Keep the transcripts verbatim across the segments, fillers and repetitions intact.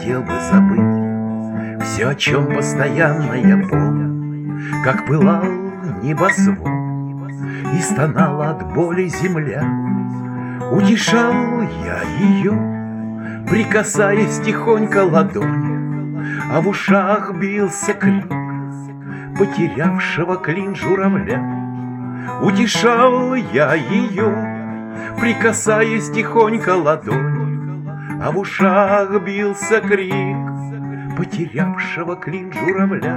хотел бы забыть все, о чем постоянно я помню, как пылал небосвод и стонала от боли земля. Утешал я ее, прикасаясь тихонько ладонью, а в ушах бился крик потерявшего клин журавля. Утешал я ее, прикасаясь тихонько ладонью, а в ушах бился крик потерявшего клин журавля.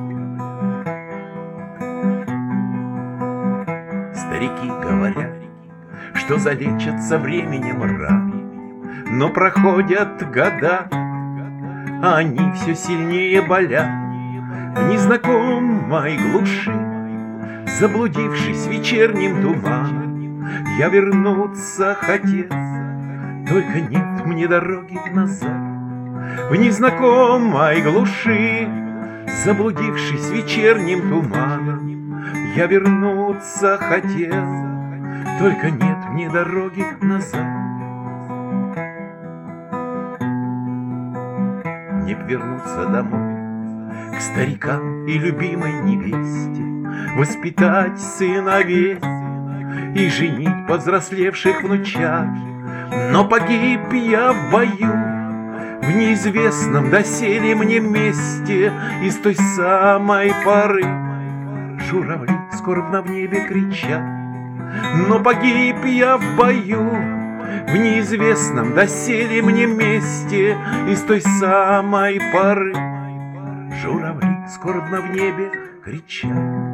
Старики говорят, что залечатся временем раны, но проходят года, а они все сильнее болят. В незнакомой глуши, заблудившись в вечернем тумане, я вернуться хотел, только нет мне дороги назад. В незнакомой глуши, заблудившись в вечернем тумане, я вернуться хотел, только нет мне дороги назад. Не б вернуться домой к старикам и любимой невесте, воспитать сыновей и женить повзрослевших внучат. Но погиб я в бою в неизвестном доселе мне месте, и с той самой поры журавли скорбно в небе кричат. Но погиб я в бою в неизвестном доселе мне месте, и с той самой поры журавли скорбно в небе кричат.